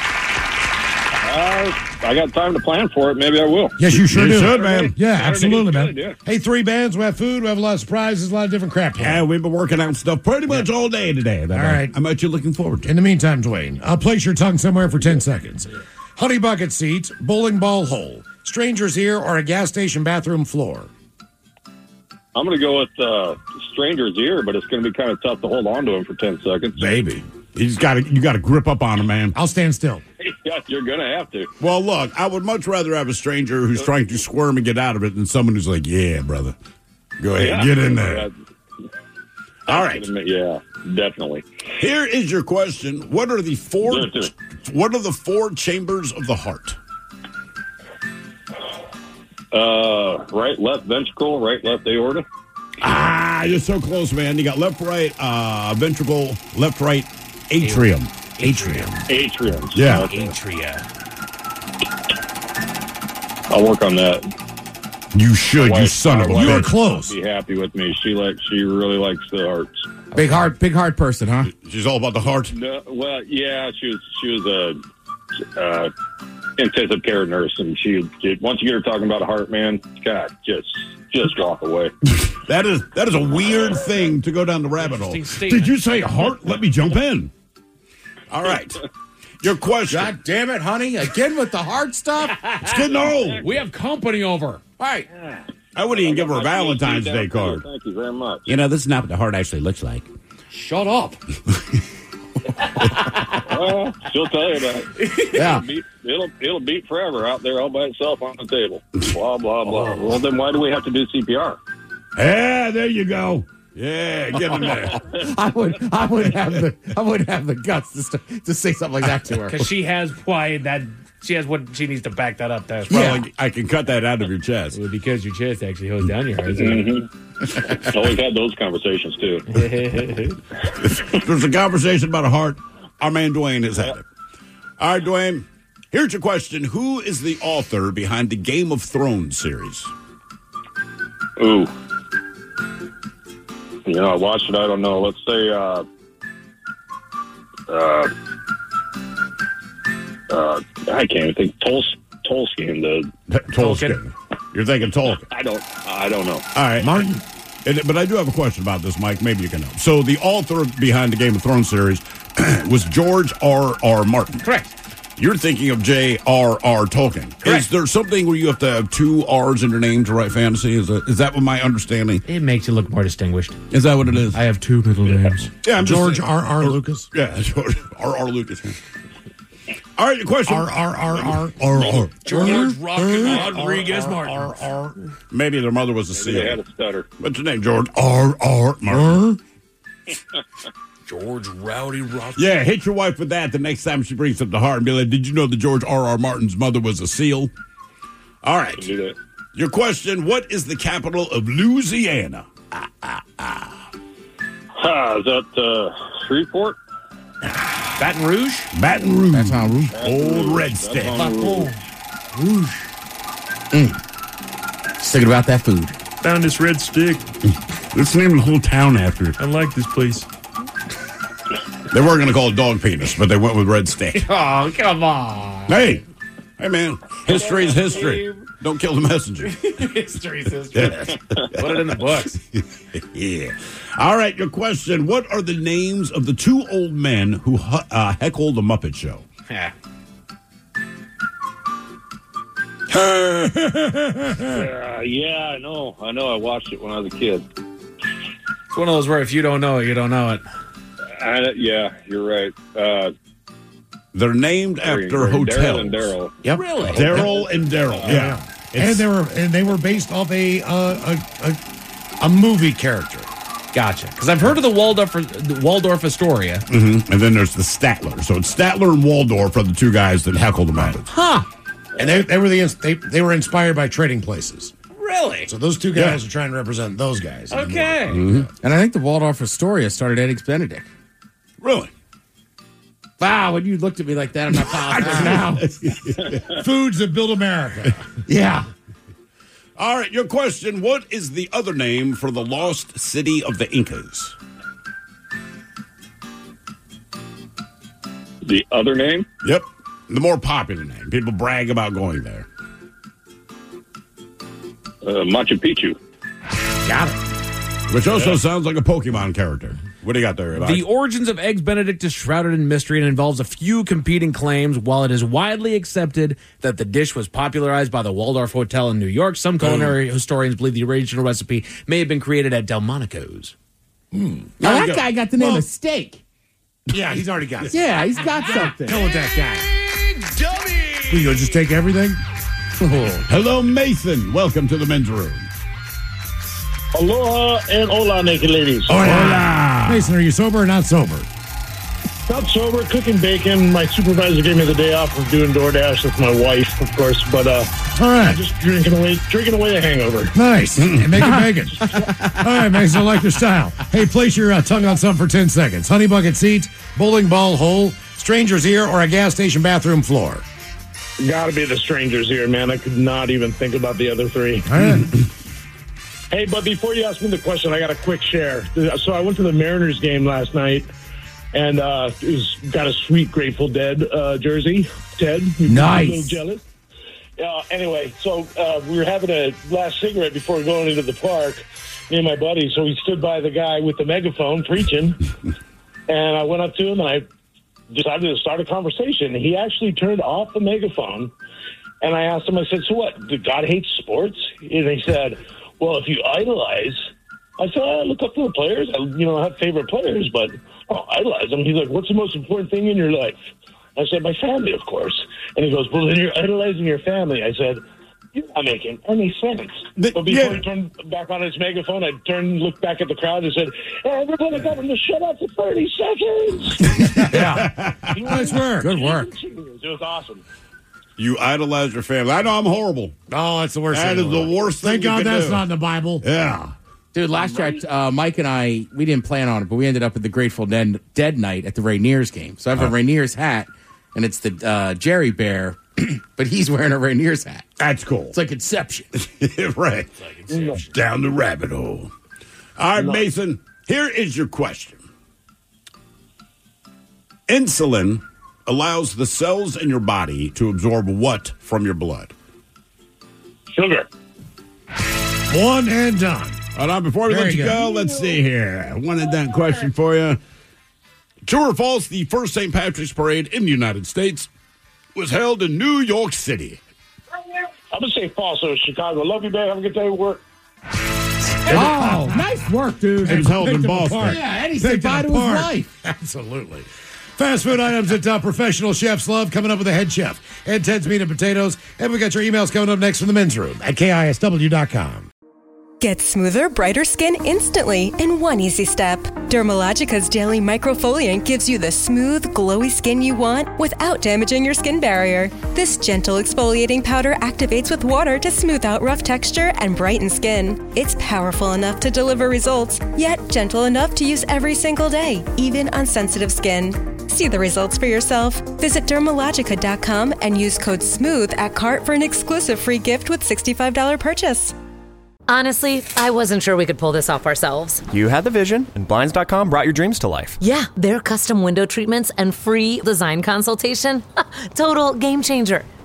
S20: Uh, I got time to plan for it. Maybe I will.
S7: Yes, you sure
S8: You
S7: do.
S8: should, man.
S7: Yeah, absolutely, man.
S20: Good, yeah.
S7: Hey, three bands. We have food. We have a lot of surprises, a lot of different crap.
S8: Yeah, we've been working out stuff pretty much all day today. All
S7: right.
S8: I'm actually looking forward to it.
S7: In the meantime, Dwayne, I'll place your tongue somewhere for ten seconds. Honey bucket seat, bowling ball hole, stranger's ear, or a gas station bathroom floor.
S20: I'm going to go with uh, stranger's ear, but it's going to be kind of tough to hold on to him for ten seconds.
S8: Baby. You just got to you got to grip up on him, man.
S7: I'll stand still.
S20: Yeah, you're going to have to.
S8: Well, look, I would much rather have a stranger who's trying to squirm and get out of it than someone who's like, yeah, brother, go ahead,
S20: Yeah.
S8: get in there. All right.
S20: Yeah, definitely.
S8: Here is your question. What are the four
S20: Yes, sir.
S8: what are the four chambers of the heart?
S20: Uh, right, left ventricle, right, left aorta.
S8: Ah, you're so close, man. You got left, right, uh, ventricle, left, right, atrium.
S11: Atrium.
S20: Atrium.
S8: Yeah.
S20: Okay.
S11: Atria.
S20: I'll work on that.
S8: You should,
S20: My
S8: you
S20: wife-
S8: son of a
S20: my
S7: You
S20: wife
S7: are close.
S20: will Be happy with me. She likes. She really likes the hearts.
S10: Big heart, big heart person, huh?
S8: She's all about the heart.
S20: No, well, yeah, she was. She was a uh, intensive care nurse, and she, she. Once you get her talking about a heart, man, God, just just walk away.
S8: That is that is a weird thing to go down the rabbit hole.
S11: Interesting
S8: Did
S11: statement.
S8: you say heart? Let me jump in. All right. Your question.
S10: God damn it, honey. Again with the hard stuff?
S8: It's getting old.
S11: We have company over.
S10: All right.
S8: I wouldn't even give her a
S20: My P H D
S8: Valentine's Day
S20: down
S8: card.
S20: there. Thank you very much.
S8: You know, this is not what the heart actually looks like.
S11: Shut up.
S20: Well, she'll tell you about it.
S10: Yeah.
S20: It'll beat, it'll, it'll beat forever out there all by itself on the table. Blah, blah, blah. Well, then why do we have to do C P R?
S8: Yeah, there you go. Yeah, get in there.
S10: I would, I would have the, I would have the guts to, st- to say something like that to her.
S11: Because she has why that she has what she needs to back that up. That's
S8: Well, I, I can cut that out of your chest.
S11: well, because your chest actually holds down your eyes.
S20: Mm-hmm. Always had those conversations, too.
S8: There's a conversation about a heart. Our man Dwayne has had it. All right, Dwayne. Here's your question. Who is the author behind the Game of Thrones series?
S20: Ooh. You know, I watched it. I don't know. Let's say, uh, uh, uh, I can't even think. Tols- Tolkien. The
S8: Tolkien. You're thinking Tolkien.
S20: I don't. I don't know.
S8: All right, Martin. And, but I do have a question about this, Mike. Maybe you can help. So the author behind the Game of Thrones series was George R. R. Martin.
S11: Correct.
S8: You're thinking of J R R. Tolkien.
S11: Correct.
S8: Is there something where you have to have two R's in your name to write fantasy? Is that, is that what my understanding?
S11: It makes you look more distinguished.
S8: Is that what it is?
S11: I have two middle names.
S8: Yeah, I'm just
S7: George
S8: saying-
S7: R. R. Lucas.
S8: Yeah, George R. R. Lucas. All right, your question.
S7: R. R. R. R.
S8: R. R.
S11: George Rocket Rodriguez Martin.
S8: Maybe their mother was a
S20: Maybe they had
S8: seal.
S20: a stutter.
S8: What's your name, George? R. R. Martin.
S11: George Rowdy Rock.
S8: Yeah, hit your wife with that the next time she brings up the heart and be like, did you know that George R. R. Martin's mother was a seal? All right.
S20: Do that.
S8: Your question, what is the capital of Louisiana?
S20: Ah, is that uh, Shreveport?
S11: Baton Rouge.
S8: Baton Rouge.
S10: That's how Rouge.
S8: Old Red
S20: That's
S8: Stick.
S20: on Rouge.
S10: Rouge. Mm. Just thinking about that food.
S4: Found this red stick.
S8: Let's name the whole town after it.
S4: I like this place.
S8: They were going to call it Dog Penis, but they went with Red Stick.
S11: Oh, come on.
S8: Hey, hey, man. History is history. Don't kill the messenger.
S11: History sister.
S8: Yes.
S11: Put it in the books.
S8: Yeah. All right, your question. What are the names of the two old men who hu- uh, heckled the Muppet Show?
S11: Yeah.
S18: uh, yeah, I know. I know. I watched it when I was a kid.
S11: It's one of those where if you don't know it, you don't know it.
S18: I, yeah, you're right. Uh,
S8: They're named
S18: Very
S8: after
S18: good.
S8: hotels.
S18: Daryl and Daryl.
S7: Yep.
S11: Really?
S8: Daryl and Daryl.
S7: Yeah.
S8: Yeah.
S7: And
S8: It's-
S7: they were and they were based off a uh, a, a a movie character.
S11: Gotcha. Because I've heard of the Waldorf, the Waldorf Astoria.
S8: Mhm. And then there's the Statler. So it's Statler and Waldorf are the two guys that heckled the Muppets.
S11: Huh.
S7: And they, they were the ins- they they were inspired by Trading Places.
S11: Really?
S7: So those two guys are trying to represent those guys. in the movie.
S11: Okay.
S10: And I think the Waldorf Astoria started Eggs Benedict.
S8: Really?
S10: Wow, when you looked at me like that, I'm not positive now.
S7: Foods that build America.
S10: Yeah.
S8: All right, your question. What is the other name for the lost city of the Incas?
S18: The other name?
S8: Yep. The more popular name. People brag about going there.
S18: Uh, Machu Picchu.
S8: Got it. Which also sounds like a Pokemon character. What do you got there, Eli?
S11: The origins of Eggs Benedict is shrouded in mystery and involves a few competing claims. While it is widely accepted that the dish was popularized by the Waldorf Hotel in New York, some culinary historians believe the original recipe may have been created at Delmonico's.
S10: Now that guy got the name of Steak.
S7: Yeah, he's already got it.
S10: Yeah, he's got something.
S7: Hell with that guy. Will you just take everything?
S8: Hello, Mason. Welcome to the men's room.
S12: Aloha and hola, naked ladies.
S7: Hola. Mason, are you sober or not sober?
S12: Not sober, cooking bacon. My supervisor gave me the day off of doing DoorDash with my wife, of course, but uh,
S7: All right.
S12: just drinking away, drinking away a hangover.
S7: Nice. And making bacon. All right, Mason, I like your style. Hey, place your uh, tongue on something for ten seconds. Honey bucket seat, bowling ball hole, stranger's ear, or a gas station bathroom floor.
S12: Got to be the strangers here, man. I could not even think about the other three.
S7: All right.
S12: Hey, but before you ask me the question, I got a quick share. So I went to the Mariners game last night, and uh, it was, got a sweet Grateful Dead uh, jersey. Ted, you
S7: Nice.
S12: a little jealous. Uh, anyway, so uh, we were having a last cigarette before going into the park, me and my buddy. So we stood by the guy with the megaphone preaching, and I went up to him and I decided to start a conversation. He actually turned off the megaphone, and I asked him, I said, so what, did God hate sports? And he said, well, if you idolize, I said, I look up to the players. I, you know, have favorite players, but I don't idolize them. He's like, what's the most important thing in your life? I said, my family, of course. And he goes, well, then you're idolizing your family. I said, you're not making any sense.
S8: The,
S12: but before
S8: yeah.
S12: he turned back on his megaphone, I turned, looked back at the crowd and said, hey, everybody got him to shut up for thirty seconds.
S7: Yeah. Nice work. Good work.
S12: It was awesome.
S8: You idolize your family. I know I'm horrible.
S7: Oh, that's the worst
S8: That
S7: thing.
S8: is
S7: in
S8: the
S7: world.
S8: worst thing
S7: Thank
S8: you
S7: God
S8: can
S7: that's
S8: do.
S7: not in the Bible.
S8: Yeah.
S10: Dude, last year, uh, Mike and I, we didn't plan on it, but we ended up at the Grateful Dead, Dead night at the Rainiers game. So I have a
S8: Oh.
S10: Rainiers hat, and it's the uh, Jerry Bear, but he's wearing a Rainiers hat.
S8: That's cool.
S10: It's like Inception.
S8: Right. Down the rabbit hole. All right, Mason, here is your question. Insulin allows the cells in your body to absorb what from your blood?
S12: Sugar.
S7: One and done.
S8: Hold on, before we
S7: Very
S8: let you
S7: good.
S8: go, let's see here. One and done question for you. True or false, the first Saint Patrick's Parade in the United States was held in New York City.
S12: I'm going to say false. So Chicago. Love you, man. Have a good day at work.
S10: Oh, nice work, dude.
S8: It was held in
S7: Picked them
S8: Boston.
S7: apart.
S10: Yeah, and he
S7: Picked
S10: said bye
S7: them
S10: to his
S7: apart.
S10: wife.
S7: Absolutely. Fast food items that uh, professional chefs love, coming up with the head chef. Ed Ted's Meat and Potatoes. And we got your emails coming up next from the men's room at K I S W dot com.
S2: Get smoother, brighter skin instantly in one easy step. Dermalogica's Daily Microfoliant gives you the smooth, glowy skin you want without damaging your skin barrier. This gentle exfoliating powder activates with water to smooth out rough texture and brighten skin. It's powerful enough to deliver results, yet gentle enough to use every single day, even on sensitive skin. See the results for yourself. Visit Dermalogica dot com and use code SMOOTH at cart for an exclusive free gift with sixty-five dollars purchase.
S14: Honestly, I wasn't sure we could pull this off ourselves.
S15: You had the vision, and Blinds dot com brought your dreams to life.
S14: Yeah, their custom window treatments and free design consultation. Total game changer.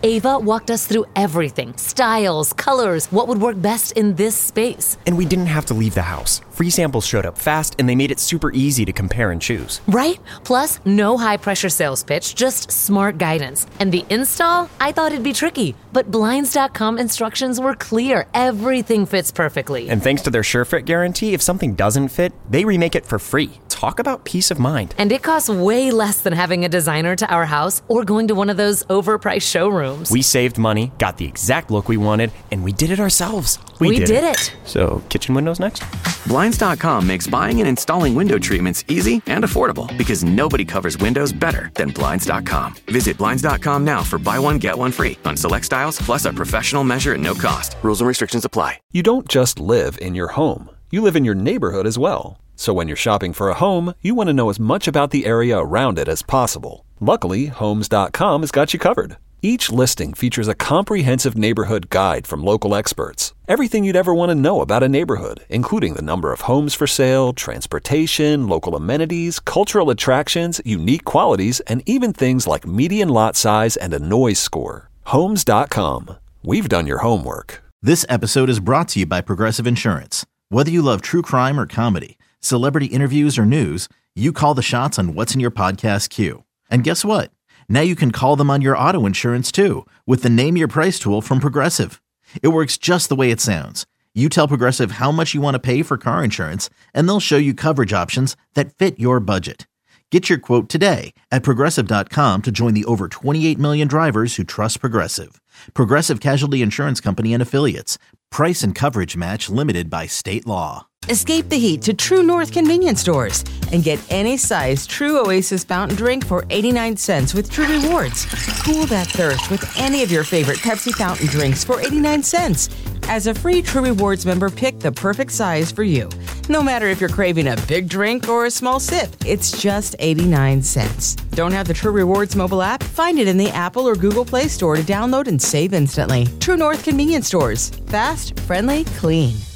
S14: Ava walked us through everything. Styles, colors, what would work best in this space.
S15: And we didn't have to leave the house. Free samples showed up fast, and they made it super easy to compare and choose.
S14: Right? Plus, no high-pressure sales pitch, just smart guidance. And the install? I thought it'd be tricky, but Blinds dot com instructions were clear. Everything fits perfectly.
S15: And thanks to their SureFit guarantee, if something doesn't fit, they remake it for free. Talk about peace of mind.
S14: And it costs way less than having a designer to our house or going to one of those overpriced showrooms.
S15: We saved money, got the exact look we wanted, and we did it ourselves. We,
S14: We
S15: did,
S14: did
S15: it.
S14: it.
S15: So, kitchen windows next?
S5: Blinds dot com makes buying and installing window treatments easy and affordable because nobody covers windows better than Blinds dot com. Visit Blinds dot com now for buy one, get one free on select styles, plus a professional measure at no cost. Rules and restrictions apply.
S17: You don't just live in your home, you live in your neighborhood as well. So when you're shopping for a home, you want to know as much about the area around it as possible. Luckily, Homes dot com has got you covered. Each listing features a comprehensive neighborhood guide from local experts. Everything you'd ever want to know about a neighborhood, including the number of homes for sale, transportation, local amenities, cultural attractions, unique qualities, and even things like median lot size and a noise score. Homes dot com. We've done your homework.
S13: This episode is brought to you by Progressive Insurance. Whether you love true crime or comedy, celebrity interviews or news, you call the shots on what's in your podcast queue. And guess what? Now you can call them on your auto insurance too with the Name Your Price tool from Progressive. It works just the way it sounds. You tell Progressive how much you want to pay for car insurance, and they'll show you coverage options that fit your budget. Get your quote today at Progressive dot com to join the over twenty-eight million drivers who trust Progressive. Progressive Casualty Insurance Company and Affiliates. Price and coverage match limited by state law.
S22: Escape the heat to True North convenience stores and get any size True Oasis fountain drink for eighty-nine cents with True Rewards. Cool that thirst with any of your favorite Pepsi fountain drinks for eighty-nine cents. As a free True Rewards member, pick the perfect size for you. No matter if you're craving a big drink or a small sip, it's just eighty-nine cents. Don't have the True Rewards mobile app? Find it in the Apple or Google Play Store to download and save instantly. True North convenience stores. Fast, friendly, clean.